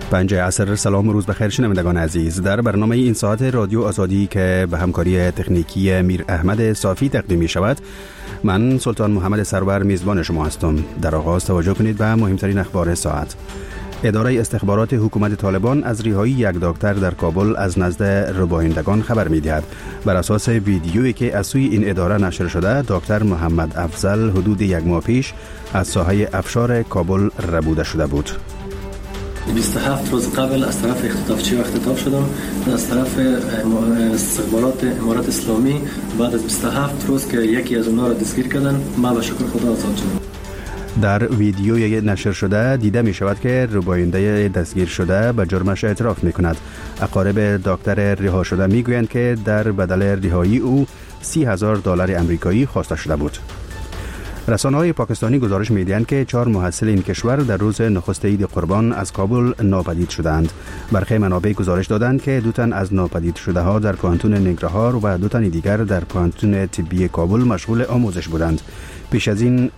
5 عصر. سلام و روز بخیر شنوندگان عزیز. در برنامه این ساعت رادیو آزادی که به همکاری تکنیکی میر احمد صافی تقدیم می شود، من سلطان محمد سرور میزبان شما هستم. در آغاز توجه کنید به مهمترین اخبار ساعت. اداره استخبارات حکومت طالبان از رهایی یک دکتر در کابل از نزد ربایندگان خبر می‌دهد. بر اساس ویدیویی که از سوی این اداره نشر شده، دکتر محمد افضل حدود یک ماه پیش از ساحه افشار کابل ربوده شده بود. 27 روز قبل از طرف اختطاف شدم، از طرف استخبارات امارات اسلامی. بعد از 27 روز که یکی از اونها را دستگیر کردن، ما به شکر خدا آزاد شدم. در ویدیوی نشر شده دیده می شود که رباینده دستگیر شده به جرمش اعتراف می کند. اقارب دکتر رها شده می گویند که در بدل رهایی او $30,000 آمریکایی خواسته شده بود. رسانه‌های پاکستانی گزارش می‌دهند که 4 محصل این کشور در روز نخست عید قربان از کابل ناپدید شدند. برخی منابع گزارش دادند که 2 تن از ناپدید شده‌ها در پانتون ننگرهار و 2 تن دیگر در پانتون طبی کابل مشغول آموزش بودند. پیش از این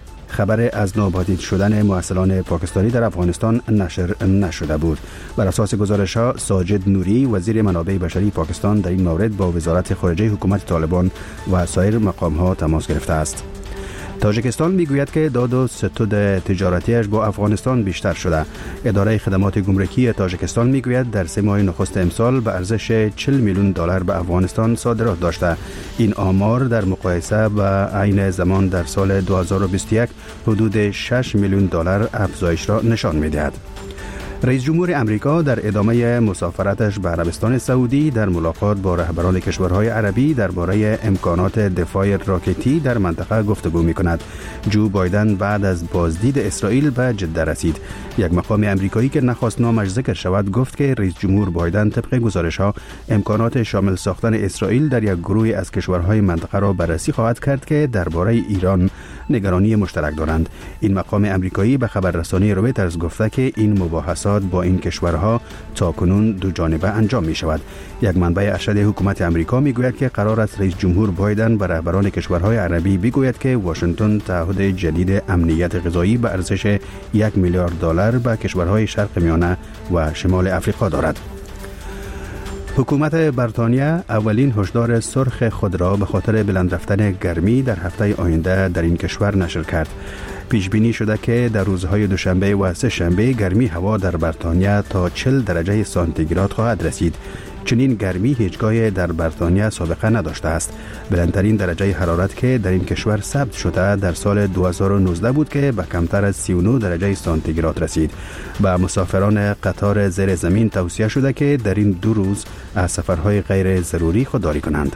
خبر از ناپدید شدن محصلان پاکستانی در افغانستان نشر نشده بود. بر اساس گزارش‌ها، ساجد نوری وزیر منابع بشری پاکستان در این مورد با وزارت خارجه حکومت طالبان و سایر مقام‌ها تماس گرفته است. تاجیکستان میگوید که داد و ستد تجارتیش با افغانستان بیشتر شده. اداره خدمات گمرکی تاجیکستان میگوید در 3 ماه نخست امسال به ارزش $40 میلیون به افغانستان صادرات داشته. این آمار در مقایسه با عین زمان در سال 2021 حدود $6 میلیون افزایش را نشان میدهد. رئیس جمهور امریکا در ادامه مسافرتش به عربستان سعودی در ملاقات با رهبران کشورهای عربی درباره امکانات دفاع راکتی در منطقه گفتگو می‌کند. جو بایدن بعد از بازدید اسرائیل به جده رسید. یک مقام امریکایی که نخواست نامش ذکر شود گفت که رئیس جمهور بایدن طبق گزارش‌ها امکانات شامل ساختن اسرائیل در یک گروه از کشورهای منطقه را بررسی خواهد کرد که درباره ایران نگرانی مشترک دارند. این مقام امریکایی به خبررسانی رویترز گفته که این مباحثات با این کشورها تاکنون دو جانبه انجام می شود. یک منبع ارشد حکومت امریکا می گوید که قرار است رئیس جمهور بایدن به رهبران کشورهای عربی بگوید که واشنگتن تعهد جدید امنیت غذایی به ارزش $1 میلیارد به کشورهای شرق میانه و شمال افریقا دارد. حکومت بریتانیا اولین هشدار سرخ خود را به خاطر بلند رفتن گرمی در هفته آینده در این کشور نشر کرد. پیش بینی شده که در روزهای دوشنبه و سه شنبه گرمی هوا در بریتانیا تا 40 درجه سانتیگراد خواهد رسید. چنین گرمی هیچگاه در بریتانیا سابقه نداشته است. بلندترین درجه حرارت که در این کشور ثبت شده در سال 2019 بود که به کمتر از 39 درجه سانتیگراد رسید. به مسافران قطار زیر زمین توصیه شده که در این 2 روز از سفرهای غیر ضروری خودداری کنند.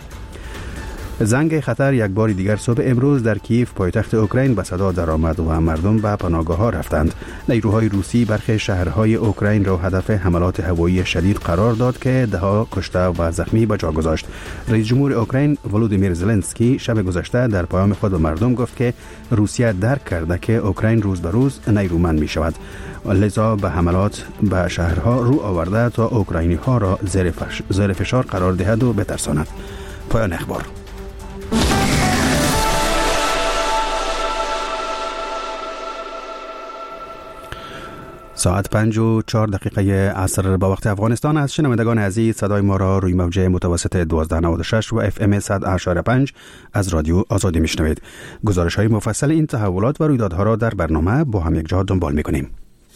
زنگ خطر یک بار دیگر صبح امروز در کیف پایتخت اوکراین به صدا درآمد و مردم به پناهگاه‌ها رفتند. نیروهای روسی برخی شهرهای اوکراین را هدف حملات هوایی شدید قرار داد که ده‌ها کشته و زخمی به جا گذاشت. رئیس جمهور اوکراین ولودیمیر زلنسکی شب گذشته در پیام خود به مردم گفت که روسیه درک کرده که اوکراین روز به روز نیرومند می شود، لذا به حملات به شهرها رو آورده تا اوکراینی‌ها را زیر فشار قرار دهد و بترساند. پایان اخبار. ساعت 5:04 عصر با وقت افغانستان است. شنوندگان عزیز، صدای ما را روی موج متوسط 1296 و FM 100.5 از رادیو آزادی میشنوید. گزارش های مفصل این تحولات و رویدادها را در برنامه با هم یک جا دنبال میکنیم.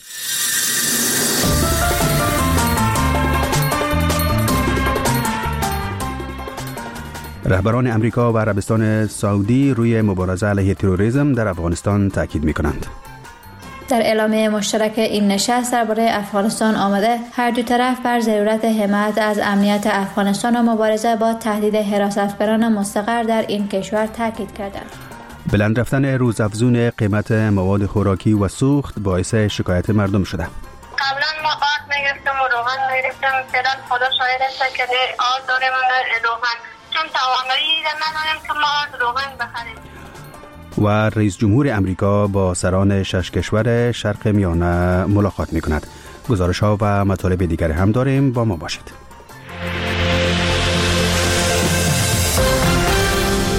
رهبران امریکا و عربستان سعودی روی مبارزه علیه تروریسم در افغانستان تاکید میکنند. در اعلامیه مشترک این نشست درباره افغانستان آمده هر دو طرف بر ضرورت حمایت از امنیت افغانستان و مبارزه با تهدید حراستگران مستقر در این کشور تاکید کردند. بلند رفتن روزافزون قیمت مواد خوراکی و سوخت باعث شکایت مردم شده. قبلا ما آرد میگرفتم و روغن میگرفتم، فعلا خدا شاهد است که آرد داریم و روغن، چون توانایی نداریم که ما آرد روغن بخریم. و رئیس جمهور امریکا با سران 6 کشور شرق میانه ملاقات می کند. گزارش ها و مطالب دیگر هم داریم، با ما باشید.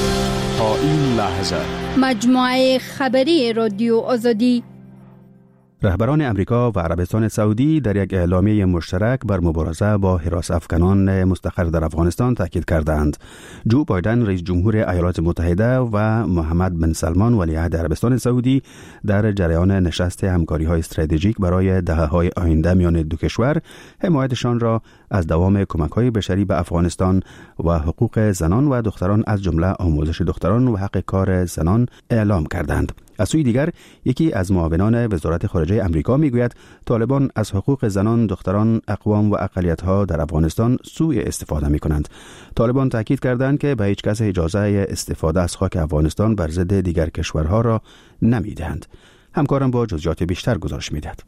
تا این لحظه مجموعه خبری رادیو آزادی رهبران امریکا و عربستان سعودی در یک اعلامیه مشترک بر مبارزه با حراس افکنان مستقر در افغانستان تاکید کردند. جو بایدن رئیس جمهور ایالات متحده و محمد بن سلمان ولیعهد عربستان سعودی در جریان نشست همکاری‌های استراتژیک برای دهه‌های آینده میان دو کشور حمایتشان را از دوام کمک‌های بشری به افغانستان و حقوق زنان و دختران از جمله آموزش دختران و حق کار زنان اعلام کردند. از سوی دیگر یکی از معاونان وزارت خارجه امریکا میگوید طالبان از حقوق زنان، دختران، اقوام و اقلیت‌ها در افغانستان سوء استفاده می‌کنند. طالبان تاکید کردند که به هیچ کس اجازه استفاده از خاک افغانستان بر ضد دیگر کشورها را نمی‌دهند. همکارم با جزئیات بیشتر گزارش می‌دهد.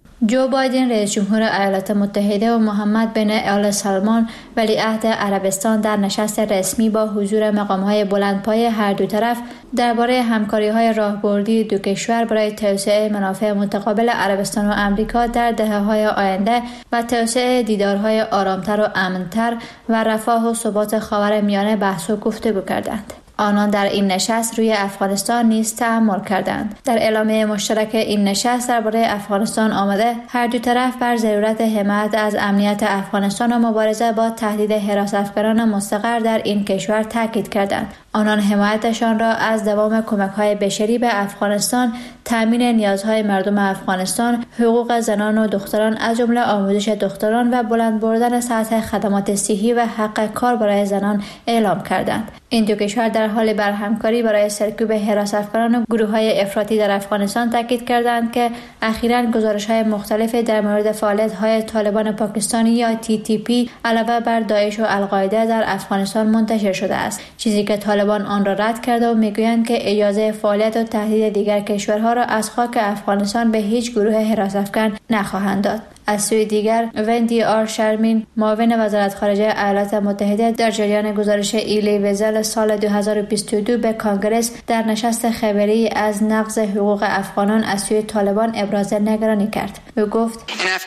جو بایدن رئیس جمهور ایالات متحده و محمد بن آل سلمان ولیعهد عربستان در نشست رسمی با حضور مقام‌های بلندپایه هر دو طرف درباره همکاری‌های راهبردی دو کشور برای توسعه منافع متقابل عربستان و امریکا در دهه‌های آینده و توسعه دیدارهای آرامتر و امن‌تر و رفاه و ثبات خاورمیانه بحث و گفتگو کردند. آنان در این نشست روی افغانستان نیز تأمل کردند. در اعلامیه مشترک این نشست درباره افغانستان آمده هر دو طرف بر ضرورت حمایت از امنیت افغانستان و مبارزه با تهدید حراس افکنان مستقر در این کشور تاکید کردند. آنان حمایتشان را از دوام کمک‌های بشری به افغانستان، تامین نیازهای مردم افغانستان، حقوق زنان و دختران از جمله آموزش دختران و بلند بردن سطح خدمات صحی و حق کار برای زنان اعلام کردند. این دو کشور در حال برهمکاری برای سرکوب حراس افکنان و گروه‌های افراطی در افغانستان تاکید کردند که اخیراً گزارش‌های مختلفی در مورد فعالیت‌های طالبان پاکستانی یا TTP علاوه بر داعش و القاعده در افغانستان منتشر شده است، چیزی که طالبان آن را رد کرده و میگویند که اجازه فعالیت و تهدید دیگر کشورها را از خاک افغانستان به هیچ گروه حراس افکن نخواهند داد. از سوی دیگر وندی آر شرمین معاون وزارت خارجه ایالات متحده در جریان گزارش ایلی ویزل سال 2022 به کانگرس در نشست خبری از نقض حقوق افغانان از سوی طالبان ابراز نگرانی کرد. او گفت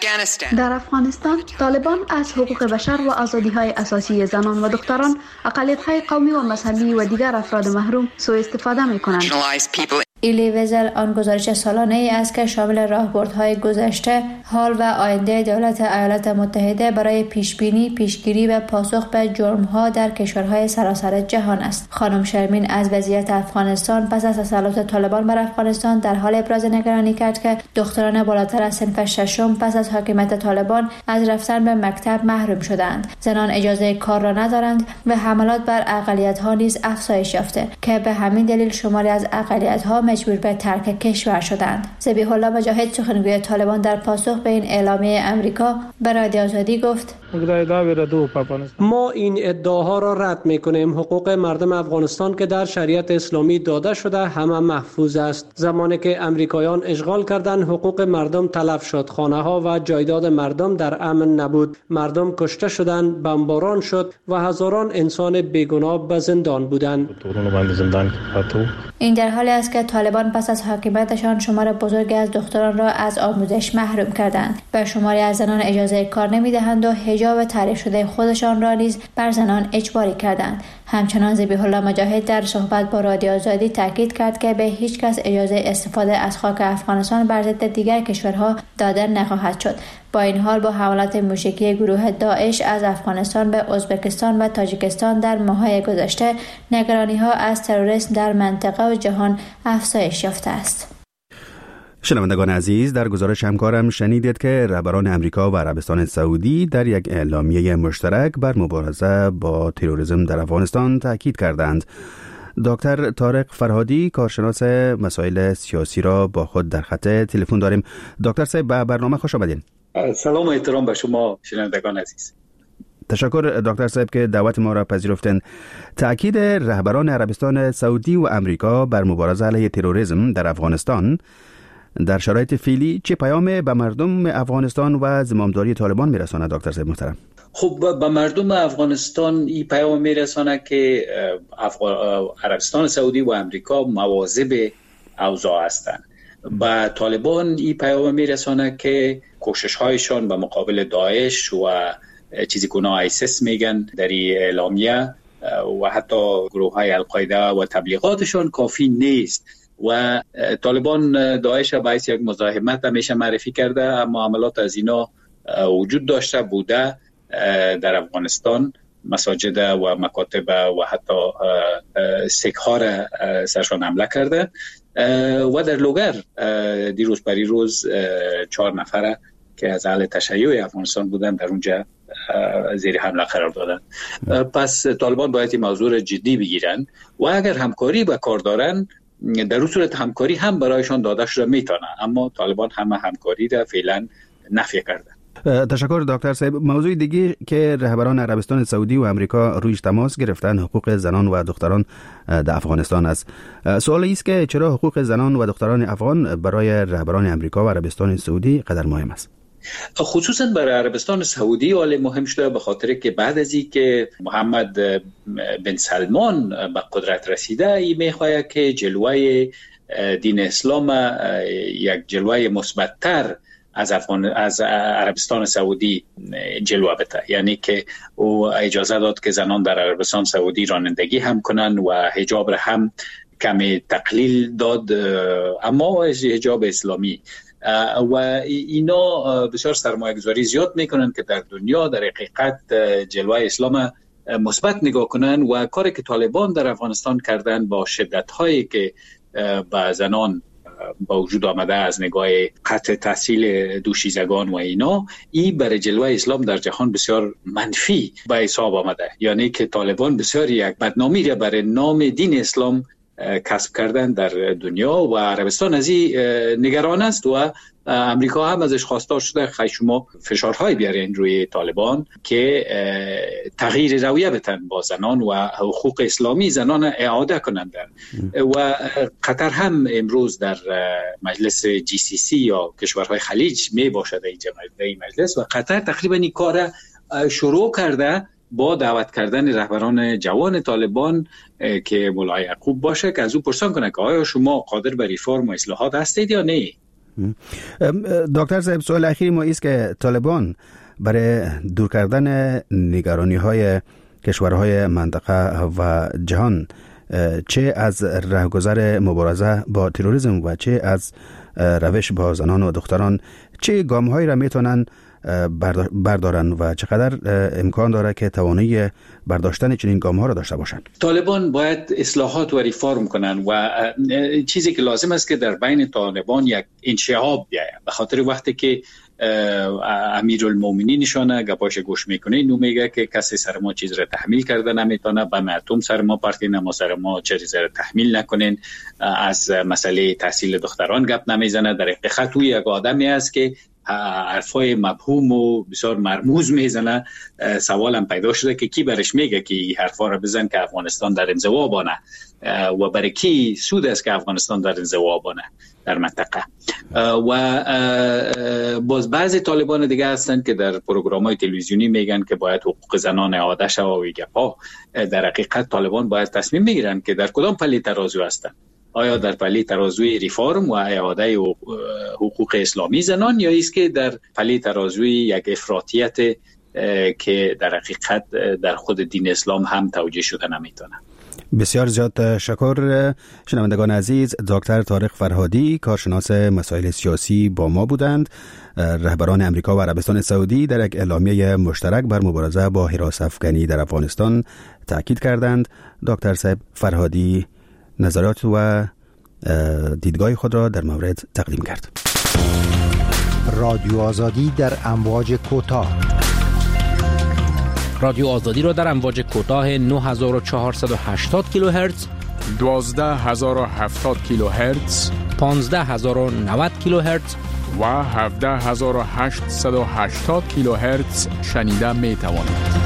در افغانستان طالبان از حقوق بشر و آزادی‌های اساسی زنان و دختران، اقلیت‌های قومی و مذهبی و دیگر افراد محروم سوء استفاده می‌کنند. ایلی ویزل آن گزارش سالانه ای است که شامل راهبردهای گذشته، حال و آینده دولت ایالات متحده برای پیشبینی، پیشگیری و پاسخ به جرم‌ها در کشورهای سراسر جهان است. خانم شرمین از وضعیت افغانستان پس از تسلط طالبان بر افغانستان در حال ابراز نگرانی کرد که دختران بالاتر از صنف ششم پس از حاکمیت طالبان از رفتن به مکتب محروم شدند. زنان اجازه کار را ندارند و حملات بر اقلیت‌ها نیز افزایش یافته که به همین دلیل شماری از اقلیت‌ها مجبور به ترک کشور شدند. ذبیح الله مجاهد سخنگوی طالبان در پاسخ به این اعلامیه امریکا به رادیو آزادی گفت: ما این ادعاها را رد می‌کنیم. حقوق مردم افغانستان که در شریعت اسلامی داده شده همه محفوظ است. زمانی که امریکایان اشغال کردند حقوق مردم تلف شد، خانه‌ها و جایداد مردم در امن نبود، مردم کشته شدند، بمباران شد و هزاران انسان بیگناه به زندان بودند. این در حالی است که طالبان پس از حاکمیتشان شمار بزرگی از دختران را از آموزش محروم کردند. به شماری از زنان اجازه کار نمی‌دهند و حجاب تعریف شده خودشان را نیز بر زنان اجباری کردند. همچنان ذبیح الله مجاهد در صحبت با رادیو آزادی تاکید کرد که به هیچ کس اجازه استفاده از خاک افغانستان بر ضد دیگر کشورها داده نخواهد شد. با این حال با حملات موشکی گروه داعش از افغانستان به ازبکستان و تاجیکستان در ماه‌های گذشته نگرانی‌ها از تروریسم در منطقه و جهان افزایش یافته است. شنوندگان عزیز، در گزارش همکارم شنیدید که رهبران امریکا و عربستان سعودی در یک اعلامیه مشترک بر مبارزه با تروریسم در افغانستان تاکید کردند. دکتر طارق فرهادی کارشناس مسائل سیاسی را با خود در خط تلفن داریم. دکتر صاحب به برنامه خوش آمدین. سلام و احترام به شما شنوندگان عزیز. تشکر دکتر صاحب که دعوت ما را پذیرفتند. تاکید رهبران عربستان سعودی و امریکا بر مبارزه علیه تروریسم در افغانستان در شرایط فعلی چه پیام به مردم افغانستان و زمامداری طالبان میرساند دکتر صاحب محترم؟ خب به مردم افغانستان این پیام میرسانه که عربستان سعودی و امریکا مواظب اوضاع هستند. به طالبان این پیام میرسانه که کوشش‌هایشان به مقابل داعش و چیزی که اونا آیسیس میگن در این اعلامیه و حتی گروه‌های القاعده و تبلیغاتشان کافی نیست و طالبان داعش باعث یک مزاحمت همیشه معرفی کرده، اما عملات از اینا وجود داشته بوده در افغانستان. مساجد و مکاتب و حتی سک‌ها را سرشان حمله کرده و در لوگر دیروز پریروز 4 نفر که از اهل تشیع افغانستان بودن در اونجا زیر حمله قرار دادن. پس طالبان باید این موضوع را جدی بگیرن و اگر همکاری با کار دارن در اون صورت همکاری هم برایشان داده شده میتونه، اما طالبان همه همکاری را فعلا نفی کرده. تشکر دکتر صاحب. موضوع دیگه که رهبران عربستان سعودی و امریکا رویش تماس گرفتن حقوق زنان و دختران در افغانستان است. سوال است که چرا حقوق زنان و دختران افغان برای رهبران امریکا و عربستان سعودی قدر مهم است؟ خصوصا برای عربستان سعودی حال مهم شده به خاطر که بعد از این که محمد بن سلمان به قدرت رسیده، ای میخواهد که جلوه دین اسلام یک جلوه مثبت‌تر از عربستان سعودی جلوه بده، یعنی که او اجازه داد که زنان در عربستان سعودی رانندگی هم کنن و حجاب را هم کمی تقلیل داد، اما حجاب اسلامی و اینا بسیار سرمایه‌گذاری زیاد میکنن که در دنیا در حقیقت جلوه اسلام مثبت نگاه کنن و کاری که طالبان در افغانستان کردن با شدت‌هایی که با زنان با وجود آمده از نگاه قطع تحصیل دوشیزگان و اینا، این برای جلوه اسلام در جهان بسیار منفی به حساب آمده، یعنی که طالبان بسیار یک بدنامی را برای نام دین اسلام کسب کردن در دنیا و عربستان از این نگران است و امریکا هم ازش خواستار شده خیلی شما فشارهای بیارین روی طالبان که تغییر رویه بتن با زنان و حقوق اسلامی زنان اعاده کنند. و قطر هم امروز در مجلس GCC یا کشورهای خلیج می باشد این مجلس و قطر تقریبا این کار شروع کرده با دعوت کردن رهبران جوان طالبان که مولای یعقوب باشه که از او پرسان کنه که آیا شما قادر به ریفرم و اصلاحات هستید یا نه. دکتر صاحب، سوال اخیری ما است که طالبان برای دور کردن نگرانی های کشورهای منطقه و جهان، چه از راهگذر مبارزه با تروریسم و چه از روش با زنان و دختران، چه گام‌هایی را میتونن بردارن و چقدر امکان داره که توانایی برداشتن چنین گام‌ها را داشته باشند؟ طالبان باید اصلاحات و ریفرم کنن و چیزی که لازم است که در بین طالبان یک انشعاب بیاید، به خاطر وقتی که امیرالمومنین نشانه گپاش گوش میکنه اینو میگه که کسی سر ما چیز را تحمیل کرده نمیتونه، به مردم سر ما پرتین، ما سر ما چیز را تحمیل نکنین، از مسئله تحصیل دختران گپ نمیزنه. در حقیقت او یک آدمی است که حرفای مبهوم و بسیار مرموز میزنه. سوالم پیدا شده که کی برش میگه که این حرفا را بزن که افغانستان در انزوا بانه و برای کی سود است که افغانستان در انزوا بانه در منطقه. و باز بعضی طالبان دیگه هستن که در پروگرام‌های تلویزیونی میگن که باید حقوق زنان اعاده شود و گپا. در حقیقت طالبان باید تصمیم بگیرن که در کدام پله ترازو هستن، آیا در پله ترازوی ریفرم و اعاده حقوق اسلامی زنان یا است که در پله ترازوی یک افراطیت که در حقیقت در خود دین اسلام هم توجیه شده نمیتونه. بسیار زیاد تشکر. شنوندگان عزیز، دکتر طارق فرهادی، کارشناس مسائل سیاسی با ما بودند. رهبران امریکا و عربستان سعودی در یک اعلامیه مشترک بر مبارزه با حراس افغانی در افغانستان تاکید کردند. دکتر صاحب فرهادی نظرات و دیدگاه خود را در مورد تقدیم کرد. رادیو آزادی در امواج کوتاه. رادیو آزادی را در امواج کوتاه 9480 کیلوهرتز، 12070 کیلوهرتز، 15090 کیلوهرتز و 17880 کیلوهرتز شنیده می توانید.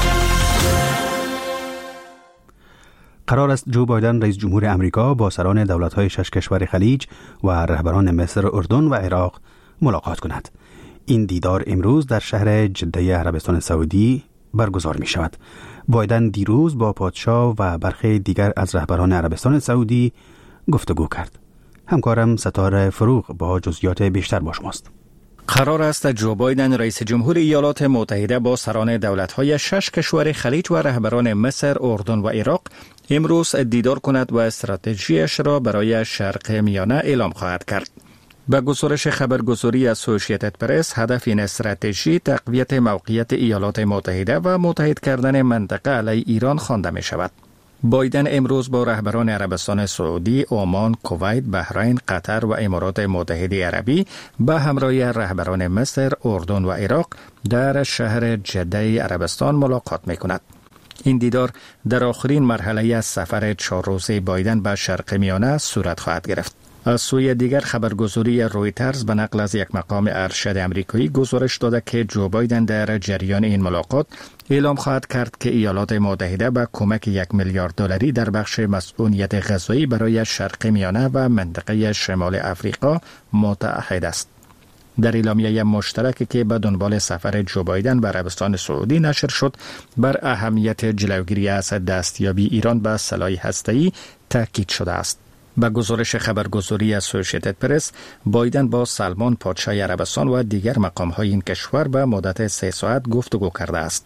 قرار است جو بایدن رئیس جمهور امریکا با سران دولت‌های 6 کشور خلیج و رهبران مصر، اردن و عراق ملاقات کند. این دیدار امروز در شهر جده عربستان سعودی برگزار می شود. بایدن دیروز با پادشاه و برخی دیگر از رهبران عربستان سعودی گفتگو کرد. همکارم ستاره فروغ با جزئیات بیشتر با شماست. قرار است جو بایدن رئیس جمهور ایالات متحده با سران دولت‌های 6 کشور خلیج و رهبران مصر، اردن و عراق امروز دیدار کند و استراتژیش را برای شرق میانه اعلام خواهد کرد. به گزارش خبرگزاری اسوسییتد پرس، هدف این استراتژی تقویت موقعیت ایالات متحده و متحد کردن منطقه علیه ایران خوانده می شود. بایدن امروز با رهبران عربستان سعودی، عمان، کویت، بحرین، قطر و امارات متحده عربی به همراه رهبران مصر، اردن و عراق در شهر جده عربستان ملاقات می کند. این دیدار در آخرین مرحله از سفر 4 روزه بایدن به شرق میانه صورت خواهد گرفت. از سوی دیگر خبرگزاری رویترز به نقل از یک مقام ارشد امریکایی گزارش داده که جو بایدن در جریان این ملاقات اعلام خواهد کرد که ایالات متحده به کمک $1 میلیارد در بخش مسئولیت غذایی برای شرق میانه و منطقه شمال افریقا متعهد است. در اعلامیه مشترکی که به دنبال سفر جو بایدن به عربستان سعودی نشر شد، بر اهمیت جلوگیری از دستیابی ایران به سلاح هسته‌ای تاکید شده است. به گزارش خبرگزاری اسوسییتد پرس، بایدن با سلمان پادشاه عربستان و دیگر مقام‌های این کشور به مدت 3 ساعت گفتگو کرده است.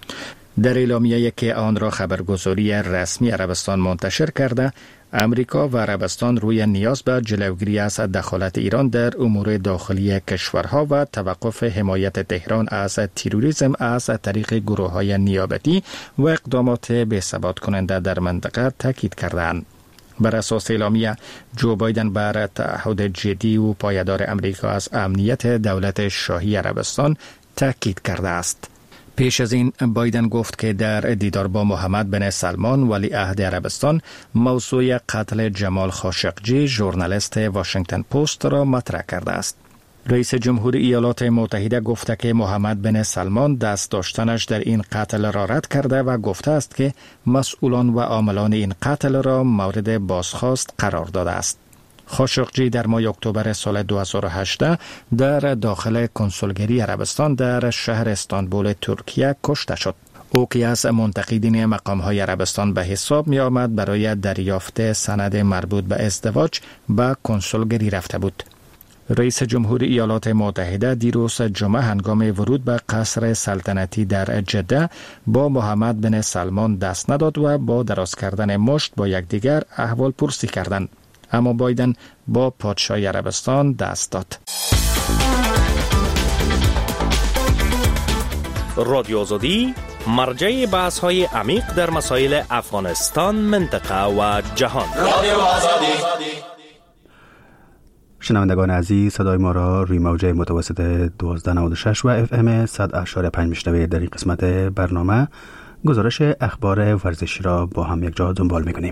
در اعلامیه‌ای که آن را خبرگزاری رسمی عربستان منتشر کرده، امریکا و عربستان روی نیاز به جلوگیری از دخالت ایران در امور داخلی کشورها و توقف حمایت تهران از تروریسم از طریق گروه‌های نیابتی و اقدامات بی‌ثبات کننده در منطقه تاکید کردند. بر اساس اعلامیه، جو بایدن بر تعهد جدی و پایدار امریکا از امنیت دولت شاهی عربستان تاکید کرده است. پیش از این بایدن گفت که در دیدار با محمد بن سلمان ولیعهد عربستان موضوع قتل جمال خاشقجی ژورنالیست واشنگتن پست را مطرح کرده است. رئیس جمهور ایالات متحده گفته که محمد بن سلمان دست داشتنش در این قتل را رد کرده و گفته است که مسئولان و عاملان این قتل را مورد بازخواست قرار داده است. خاشقجی در ماه اکتبر سال 2018 در داخل کنسولگری عربستان در شهر استانبول ترکیه کشته شد. او که از منتقدین مقام‌های عربستان به حساب می آمد برای دریافت سند مربوط به ازدواج به کنسولگری رفته بود. رئیس جمهور ایالات متحده دیروز جمعه هنگام ورود به قصر سلطنتی در جده با محمد بن سلمان دست نداد و با دراز کردن مشت با یکدیگر احوال پرسی کردند. اما بایدن با پادشاه عربستان دست داد. رادیو آزادی مرجع بحث‌های عمیق در مسائل افغانستان، منطقه و جهان. رادیو آزادی. شنوندگان عزیز، صدای ما را روی موج متوسط 1296 و FM 100.5 میشنوید. در این قسمت برنامه گزارش اخبار ورزشی را با هم یک جا دنبال می‌کنیم.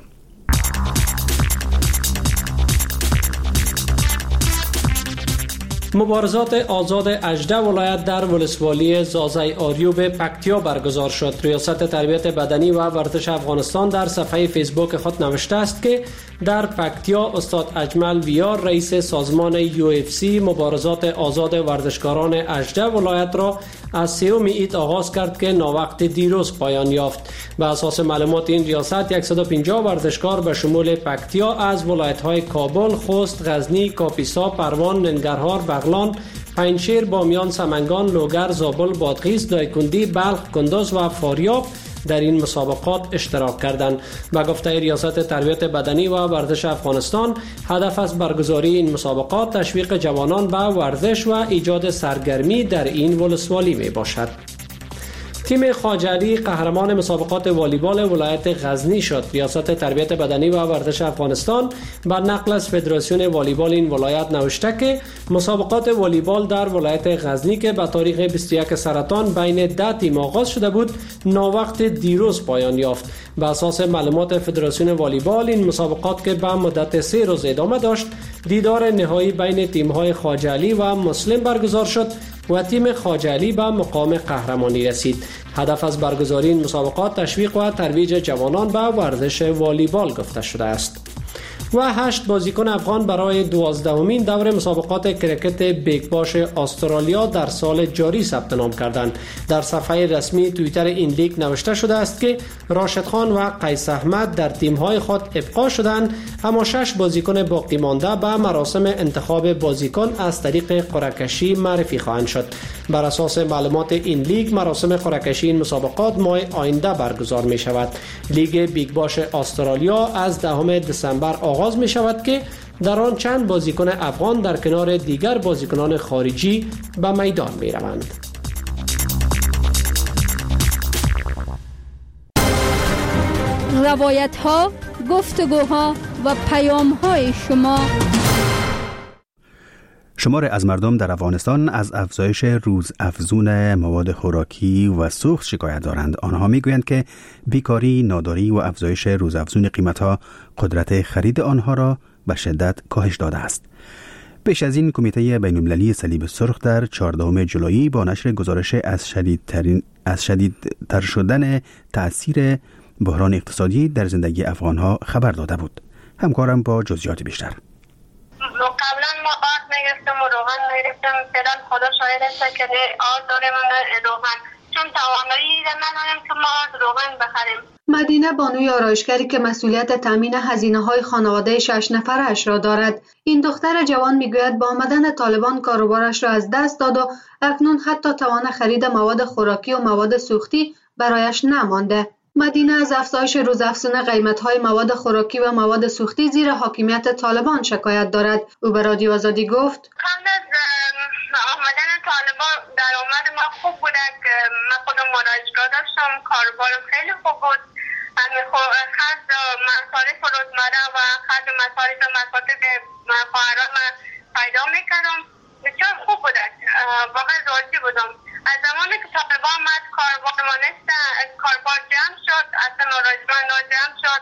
مبارزات آزاد 18 ولایت در ولسوالی زازای آریوب پکتیا برگزار شد. ریاست تربیت بدنی و ورزش افغانستان در صفحه فیسبوک خود نوشته است که در پکتیا استاد اجمل ویار رئیس سازمان UFC مبارزات آزاد ورزشکاران 18 ولایت را از 3 عید آغاز کرد که ناوقت دیروز پایان یافت. به اساس معلومات این ریاست 150 ورزشکار به شمول پکتیا از ولایت‌های کابل، خوست، غزنی، کاپیسا، پروان، ننگرهار، بغلان، پنجشیر، بامیان، سمنگان، لوگر، زابل، بادغیس، دایکندی، بلخ، کندوز و فاریاب در این مسابقات اشتراک کردند. با گفته ریاست تربیت بدنی و ورزش افغانستان، هدف از برگزاری این مسابقات تشویق جوانان به ورزش و ایجاد سرگرمی در این ولسوالی می باشد. تیم خواجه علی قهرمان مسابقات والیبال ولایت غزنی شد. ریاست تربیت بدنی و ورزش افغانستان بر نقل از فدراسیون والیبال این ولایت نوشته که مسابقات والیبال در ولایت غزنی که به تاریخ 21 سرطان بین 10 تیم آغاز شده بود، ناوقت دیروز پایان یافت. به اساس معلومات فدراسیون والیبال، این مسابقات که به مدت 3 روز ادامه داشت، دیدار نهایی بین تیم‌های خواجه علی و مسلم برگزار شد و تیم خواجه علی به مقام قهرمانی رسید. هدف از برگزاری این مسابقات تشویق و ترویج جوانان به ورزش والیبال گفته شده است. و 8 بازیکن افغان برای 12مین دور مسابقات کرکت بیگ باش استرالیا در سال جاری ثبت نام کردند. در صفحه رسمی توییتر این لیگ نوشته شده است که راشد خان و قیس احمد در تیم‌های خود ابقا شدند، اما 6 بازیکن باقی مانده به مراسم انتخاب بازیکن از طریق قرعه کشی معرفی خواهند شد. بر اساس معلومات این لیگ مراسم قرعه کشی این مسابقات ماه آینده برگزار می شود. لیگ بیگ باش استرالیا از 10 دسامبر آغاز می شود که در آن چند بازیکن افغان در کنار دیگر بازیکنان خارجی به میدان می روند. روایت ها، گفتگوها و پیام های شمار از مردم در افغانستان از افزایش روزافزون مواد خوراکی و سوخت شکایت دارند. آنها میگویند که بیکاری، ناداری و افزایش روزافزون قیمتها قدرت خرید آنها را به شدت کاهش داده است. پیش از این کمیته بین‌المللی صلیب سرخ در 14 جولای با نشر گزارش از شدیدتر شدن تأثیر بحران اقتصادی در زندگی افغانها خبر داده بود. همکارم با جزئیات بیشتر. قبلا ما آرد میگرفتم و روغن میگرفتم، فعلا خدا شاید است که آرد داریم روغن، چون توانایی نداریم که ما آرد روغن بخریم. مدینه بانوی آرایشگری که مسئولیت تامین هزینه‌های خانواده 6 نفرش را دارد. این دختر جوان میگوید با آمدن طالبان کاروبارش را از دست داد و اکنون حتی توان خرید مواد خوراکی و مواد سوختی برایش نمانده. مدینه از افزایش روزافزون قیمت‌های مواد خوراکی و مواد سوختی زیر حاکمیت طالبان شکایت دارد. او به رادیو آزادی گفت: قبل از آمدن طالبان درآمد ما خوب بود، که من خودم آرایشگاه داشتم، کاروبارم خیلی خوب بود. خرج مصارف روزمره و خرج مصارف مکاتب خواهران من پیدا میکردم، بسیار خوب بود، واقعا راضی بودم. از زمانی که طالبان آمد کاروبار ما نیست، کاروبار جمع شد، اصلا آرایشگاه جمع شد.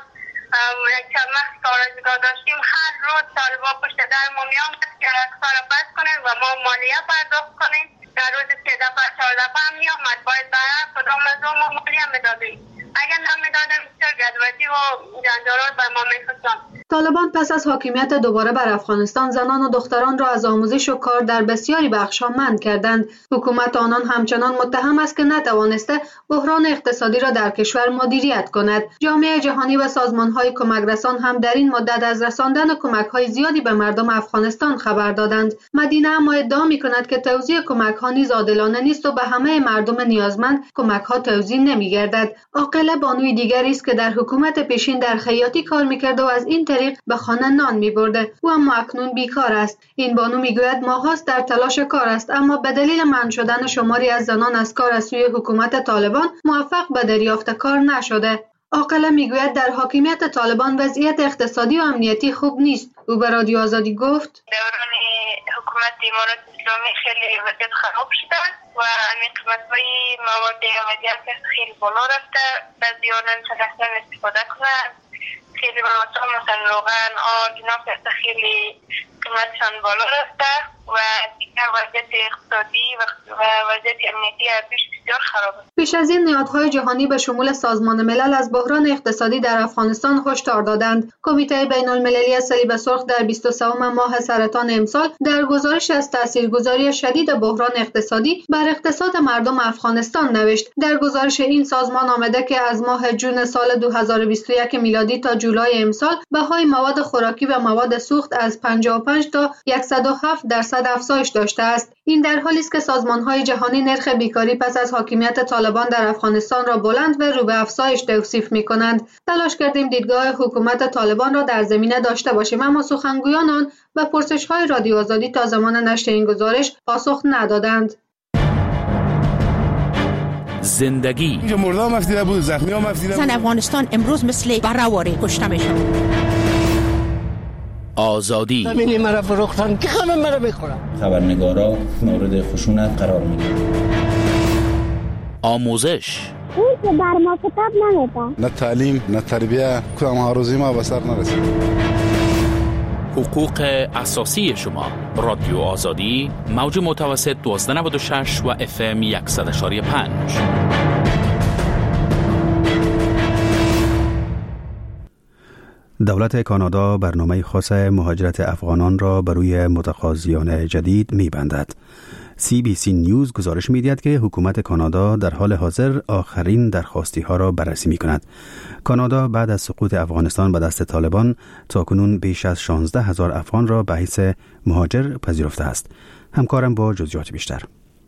یک وقت که آرایشگاه داشتیم هر روز طالبان پشت در ما میامد که کار بس کنیم و ما مالیه پرداخت کنیم. در روز 3 دفعه 4 دفعه هم میامد، باید برای کدام از ما مالیه میدادیم. اگر نمیدادیم بسیار گدوزی و جنجالات بر ما میخواستن. طالبان پس از حاکمیت دوباره بر افغانستان زنان و دختران را از آموزش و کار در بسیاری بخش‌ها منع کردند. حکومت آنان همچنان متهم است که نتوانسته بحران اقتصادی را در کشور مدیریت کند. جامعه جهانی و سازمان‌های کمک رسان هم در این مدت از رساندن کمک‌های زیادی به مردم افغانستان خبر دادند. مدینه اما ادعا می‌کند که توزیع کمک‌ها نیز عادلانه نیست و به همه مردم نیازمند کمک‌ها توزیع نمی‌گردد. عاقله بانوی دیگری است که در حکومت پیشین در خیاطی کار می‌کرد و از این طریق به خانه نان می‌برده. او اما اکنون بیکار است. این بانو میگوید ماهاست در تلاش کار است، اما به دلیل منع شدن شماری از زنان از کار از سوی حکومت طالبان موفق به دریافت کار نشده. عاقله میگوید در حاکمیت طالبان وضعیت اقتصادی و امنیتی خوب نیست. او به رادیو آزادی گفت: دوران حکومت امارات اسلامی خیلی وضعیت خراب شده و قیمت‌های مواد وضعیت خیلی بالا رفته. بعضی‌ها نمی‌تونستن استفاده کنند. خیلی مثلا روغن، آرد، اینا خیلی قیمتشان بالا رفته و دیگر وضعیت اقتصادی و وضعیت امنیتی ارتش بسیار خراب است. پیش از این نهادهای جهانی به شمول سازمان ملل از بحران اقتصادی در افغانستان هشدار دادند. کمیته بین‌المللی صلیب سرخ در 23 ماه سرطان امسال در گزارش از تاثیرگذاری شدید بحران اقتصادی بر اقتصاد مردم افغانستان نوشت. در گزارش این سازمان آمده که از ماه جون سال 2021 میلادی تا جولای امسال بهای مواد خوراکی و مواد سوخت از 55 تا 107% افزایش داشته است. این در حالی است که سازمان‌های جهانی نرخ بیکاری پس از حاکمیت طالبان در افغانستان را بلند و رو به افزایش توصیف می‌کنند. تلاش کردیم دیدگاه حکومت طالبان را در زمینه داشته باشیم، اما سخنگویان آن به پرسش‌های رادیو آزادی تا زمان نشر این گزارش پاسخ ندادند. زندگی اینجا مردم مفتیده بود، زخمی ها مفتیده بود. زن افغانستان امروز مثل بره‌واره کشته میشه. آزادی همینی مرا فروختن که همه مرا میخورن. خبرنگارا مورد خشونت قرار میگیرن. آموزش اون که بر ما کتاب نمیدن. نه تعلیم نه تربیه، کدام هاروزی ما به سر نرسید. حقوق اساسی شما. رادیو آزادی، موج متوسط 1296 و FM 100.5. دولت کانادا برنامه خاص مهاجرت افغانان را بر روی متقاضیان جدید می‌بندد. CBC نیوز گزارش می‌دهد که حکومت کانادا در حال حاضر آخرین درخواستی‌ها را بررسی می‌کند. کانادا بعد از سقوط افغانستان به دست طالبان تاکنون بیش از 16,000 افغان را به حیث مهاجر پذیرفته است. همکارم با جزئیات بیشتر.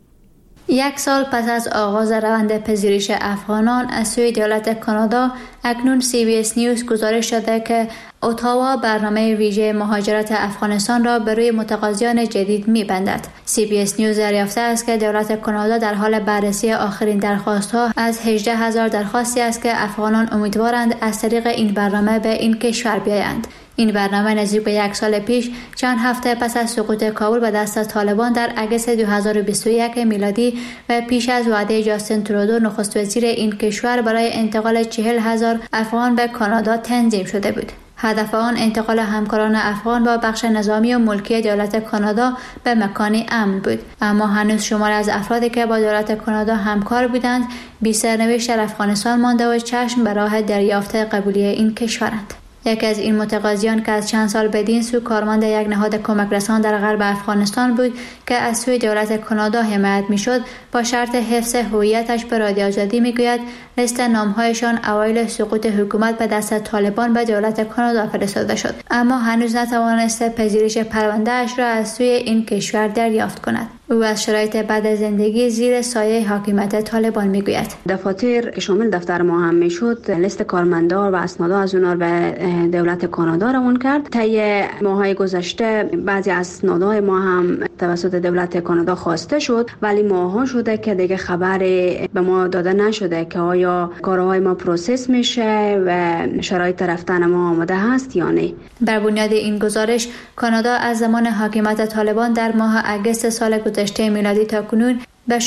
1 سال پس از آغاز روند پذیرش افغانان از سوی دولت کانادا، اکنون CBS نیوز گزارش داده که اتاوا برنامه ویژه مهاجرت افغانستان را به روی متقاضیان جدید می‌بندد. CBS نیوز دریافته است که دولت کانادا در حال بررسی آخرین درخواست‌ها از 18,000 درخواستی است که افغانان امیدوارند از طریق این برنامه به این کشور بیایند. این برنامه نزدیک به 1 سال پیش، چند هفته پس از سقوط کابل به دست طالبان در اگست 2021 میلادی و پیش از وعده جاستین ترودو نخست وزیر این کشور برای انتقال 40,000 افغان به کانادا تنظیم شده بود. هدف آن انتقال همکاران افغان با بخش نظامی و ملکی دولت کانادا به مکانی امن بود، اما هنوز شماری از افرادی که با دولت کانادا همکار بودند بی سرنوشت در افغانستان مانده و چشم به راه دریافت قبولی این کشورند. یکی از این متقاضیان که از چند سال بدین سو کارمند یک نهاد کمک رسان در غرب افغانستان بود که از سوی دولت کانادا حمایت میشد، با شرط حفظ هویتش به رادیو آزادی میگوید لیست نامهایشان اوایل سقوط حکومت به دست طالبان به دولت کانادا فرستاده شد، اما هنوز نتوانسته پذیرش پرونده اش را از سوی این کشور دریافت کند. او از شرایط بد زندگی زیر سایه حاکمیت طالبان میگوید. دفاتر که شامل دفتر ما هم میشد، لیست کارمندان و اسنادها از اونها به دولت کانادا روان کرد. طی ماهای گذشته بعضی اسنادهای ما هم توسط دولت کانادا خواسته شد، ولی ماها شده که دیگه خبری به ما داده نشده که آیا کارهای ما پروسس میشه و شرایط رفتن ما آماده هست یا نه. بر بنیاد این گزارش، کانادا از زمان حاکمیت طالبان در ماه اگست سال گذشته میلادی تا کنون به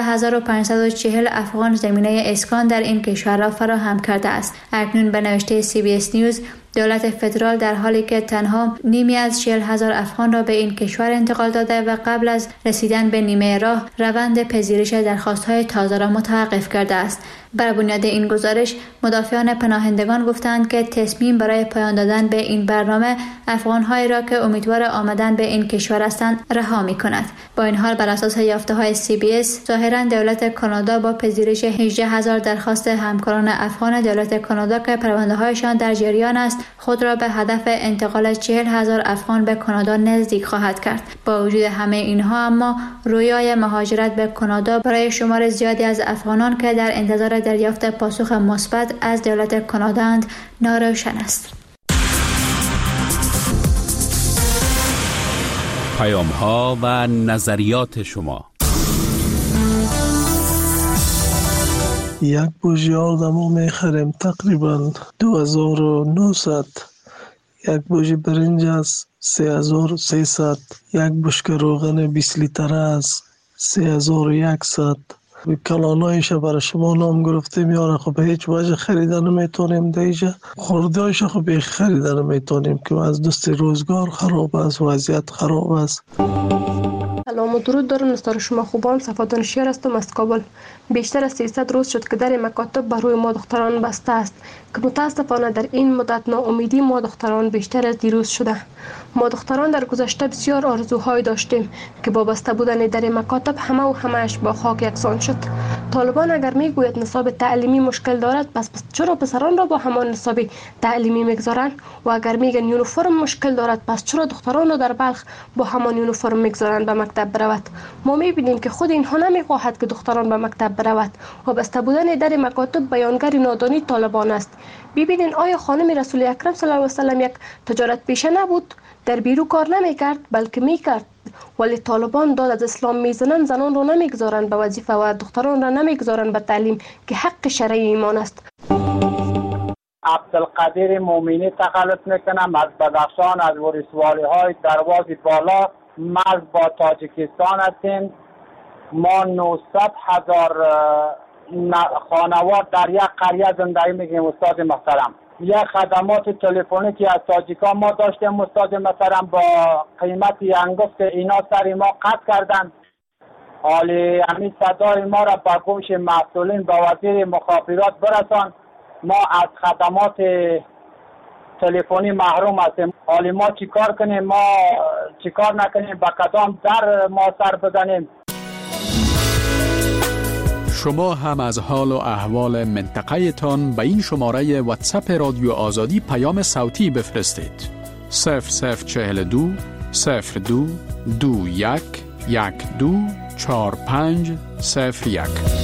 16,540 افغان زمینه اسکان در این کشور را فراهم کرده است. اکنون به نوشته CBS نیوز، دولت فدرال در حالی که تنها نیمی از 40,000 افغان را به این کشور انتقال داده و قبل از رسیدن به نیمه راه روند پذیرش درخواست‌های تازه را متوقف کرده است. بر بنیاد این گزارش، مدافعان پناهندگان گفتند که تصمیم برای پایان دادن به این برنامه افغان‌هایی را که امیدوار آمدن به این کشور هستند رها می‌کند. با این حال بر اساس یافته‌های CBS، ظاهراً دولت کانادا با پذیرش 18,000 درخواست همکاران افغان دولت کانادا که پرونده‌هایشان در جریان است، خود را به هدف انتقال 40,000 افغان به کانادا نزدیک خواهد کرد. با وجود همه اینها، اما رویای مهاجرت به کانادا برای شمار زیادی از افغانان که در انتظار دریافت پاسخ مثبت از دولت کاناداند ناروشن است. پیام‌ها و نظریات شما. یک بوجی آردمو میخریم تقریبا 2,900. یک بوجی برنج است 3,300. یک بشکه روغن 20 لیتر است 3,100. کلانایش برای شما نام گرفتیم یاره، خب به هیچ وجه خریدن نمیتونیم دیجا، خوردهایش خب خریدن نمیتونیم که از دست روزگار خراب است، وضعیت خراب است. سلام و درود دارم نستار شما خوبان. صفادان شیر هستم از کابل. بیشتر از 300 روز شد که در مکاتب بر روی ما دختران بسته است که متاسفانه در این مدت ناامیدی ما دختران بیشتر از دیروز شده. ما دختران در گذشته بسیار آرزوهای داشتیم که با بسته بودن در مکاتب همه‌اش با خاک یکسان شد. طالبان اگر میگوید نصاب تعلیمی مشکل دارد، پس چرا پسران را با همان نصاب تعلیمی میگذارند؟ و اگر میگن یونیفرم مشکل دارد، پس چرا دختران را در بلخ با همان یونیفرم میگذارند به مکتب برود؟ ما میبینیم که خود اینها نمیخواهد که دختران به مکتب برود و بسته بودن در مکاتب بیانگر نادانی طالبان است. ببینین آیا خانم رسول اکرم صلی الله علیه و سلم یک تجارت پیشه نبود؟ در بیرو کار نمیکرد بلکه میکرد، ولی طالبان داد از اسلام میزنن، زنان را نمیگذارند به وظیفه و دختران را نمیگذارند به تعلیم که حق شرعی ایمان است. عبدالقدیر مومینی تخلص میکنم از بدخشان، از ولسوالی های درواز بالا. مرز با تاجیکستان هستیم. ما 900,000 خانوار در یک قریه زندگی میکنیم. استاد محترم، یک خدمات تلفنی از تاجیکان ما داشتیم استاد محترم، با قیمت انگفت اینا سر ما قطع کردند. حالی همین صدای ما را با گوش مسئولین با وزیر مخابرات برسان. ما از خدمات تلفنی محروم هستیم. حالی ما چیکار کنیم؟ ما چیکار نکنیم؟ با کدام در ما سر بزنیم؟ شما هم از حال و احوال منطقه تان به این شماره واتساپ رادیو آزادی پیام صوتی بفرستید. 0042 02 21 12 45 01.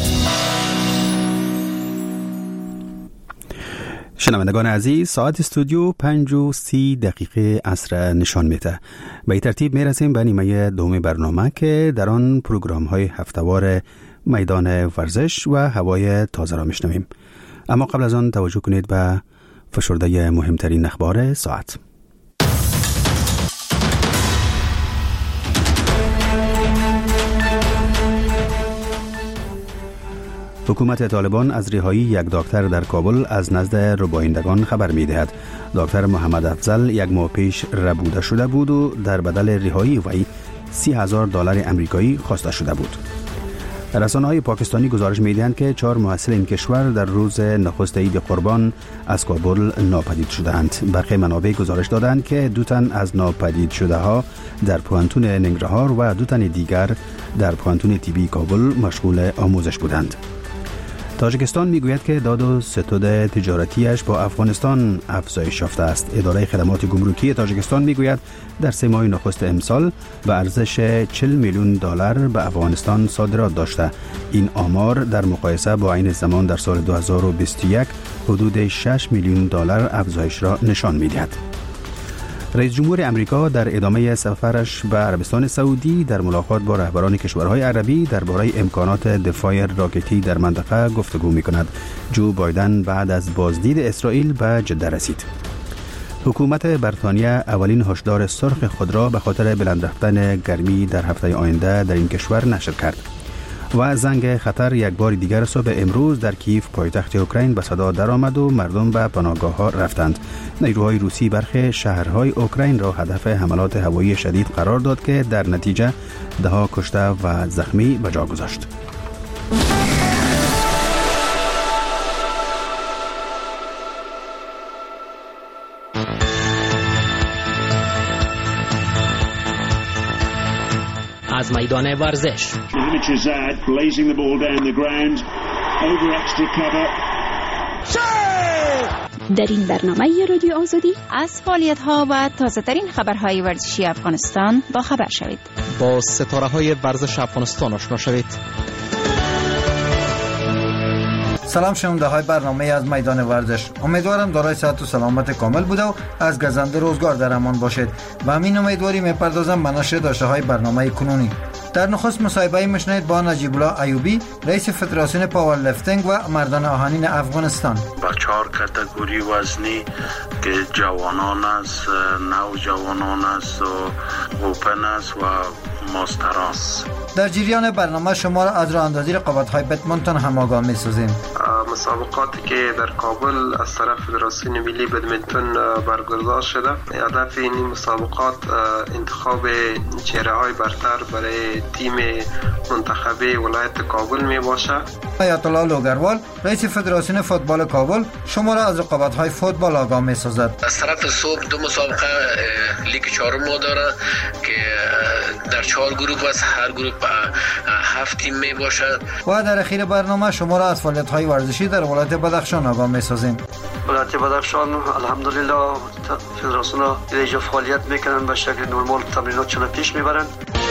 شنوندگان عزیز، ساعت استودیو 5:30 عصر نشان میده. به این ترتیب میرسیم به نیمه دوم برنامه که در آن پروگرام های هفتهوار میدان ورزش و هوای تازه را میشنویم. اما قبل از آن توجه کنید به فشرده مهمترین اخبار ساعت. حکومت طالبان از رهایی یک دکتر در کابل از نزد ربایندگان خبر می دهد. دکتر محمد افضل یک ماه پیش ربوده شده بود و در بدل رهایی وی $30,000 امریکایی خواسته شده بود. رسانه‌های پاکستانی گزارش می‌دهند که 4 محصل این کشور در روز نخست عید قربان از کابل ناپدید شدند. برخی منابع گزارش دادند که 2 تن از ناپدید شده‌ها در پوهنتون ننگرهار و 2 تن دیگر در پوهنتون طبی کابل مشغول آموزش بودند. تاجیکستان میگوید که داد و ستد تجارتیش با افغانستان افزایش یافته است. اداره خدمات گمرکی تاجیکستان میگوید در 3 ماه نخست امسال به ارزش $40 میلیون به افغانستان صادرات داشته. این آمار در مقایسه با عین زمان در سال 2021 حدود $6 میلیون افزایش را نشان میدهد. رئیس جمهور امریکا در ادامه سفرش به عربستان سعودی در ملاقات با رهبران کشورهای عربی درباره امکانات دفاع راکتی در منطقه گفتگو می‌کند. جو بایدن بعد از بازدید اسرائیل به جده رسید. حکومت بریتانیا اولین هشدار سرخ خود را به خاطر بلند رفتن گرمی در هفته آینده در این کشور نشر کرد. و زنگ خطر یک بار دیگر صبح امروز در کیف پایتخت اوکراین به صدا درآمد و مردم به پناهگاه‌ها رفتند. نیروهای روسی برخی شهرهای اوکراین را هدف حملات هوایی شدید قرار داد که در نتیجه 10 کشته و زخمی به جا گذاشت. از میدان ورزش در این برنامه رادیو آزادی از فعالیت‌ها و تازه‌ترین خبرهای ورزشی افغانستان با خبر شوید. با ستاره‌های ورزش افغانستان آشنا شوید. سلام شنونده های برنامه از میدان ورزش. امیدوارم دارای صحت و سلامت کامل بوده و از گزنده روزگار در امان باشید و همین امیدواری میپردازم به نشر داشته های برنامه کنونی. در نخست مصاحبه میشنوید با نجیب الله ایوبی، رئیس فدراسیون پاور لفتینگ و مردان آهنین افغانستان. با 4 کاتگوری وزنی که جوانان است، نوجوانان است و اوپن است و ماستر است. در جریان برنامه شما را از راه اندازی رقابت‌های بدمینتون هم آگاه می‌سازیم. مسابقاتی که در کابل از طرف فدراسیون ملی بدمینتون برگزار شده، هدف این مسابقات انتخاب چهره‌های برتر برای تیم منتخب ولایت کابل می باشه. آیت الله لوگروال، رئیس فدراسیون فوتبال کابل، شما را از رقابت‌های فوتبال آگاه می‌سازد. از طرف صبح 2 مسابقه لیگ 4 ما داره که در 4 گروه است، هر گروه 7 تیم می باشد. و در اخیر برنامه شما را از فعالیت‌های ورزشی در ولایت بدخشان آگاه می‌سازیم. ولایت بدخشان الحمدلله فدراسیون دیگه فعالیت میکنن، به شکل نرمال تمریناتشون پیش میبرن.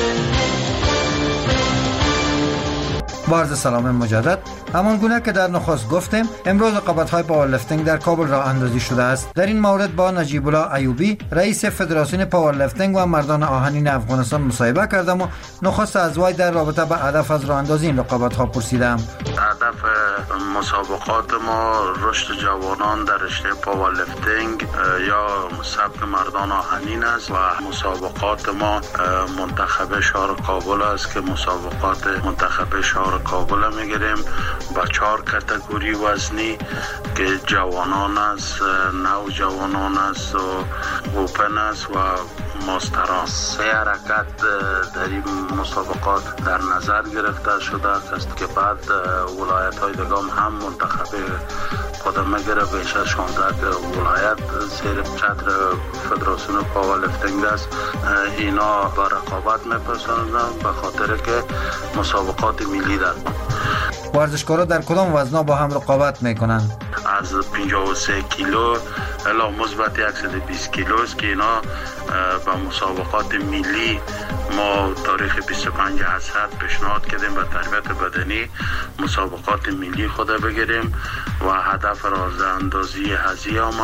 با سلام مجدد، همان گونه که در نخست گفتیم امروز رقابت‌های پاورلفتینگ در کابل راه اندازی شده است. در این مورد با نجیب الله ایوبی، رئیس فدراسیون پاورلفتینگ و مردان آهنین افغانستان مصاحبه کردم و نخست از وی در رابطه با هدف از راه اندازی این رقابت‌ها پرسیدم. هدف مسابقات ما رشد جوانان در رشته پاورلفتینگ یا سبک مردان آهنین است و مسابقات ما منتخب شهر کابل است که مسابقات منتخب شهر کابل میگیریم با 4 کاتگوری وزنی که جوانان است، نوجوانان است و اوپن است و ماستران. 3 حرکت در این مسابقات در نظر گرفته شده است که بعد ولایت های دیگه هم منتخب خودم میگیره. بیش از 16 ولایت زیر چتر فدراسیون پاور لیفتینگ است. اینا با رقابت میپسندن به خاطر که مسابقات ملی در ورزشکارا در کدام وزنا با هم رقابت میکنن؟ از 53 کیلو الی مثبت 120 کیلو است که اینا با مسابقات ملی ما تاریخ 25 اسد پیشنهاد کردیم به تربیت بدنی مسابقات ملی خود بگیریم و هدف راز اندازی هزی آمد.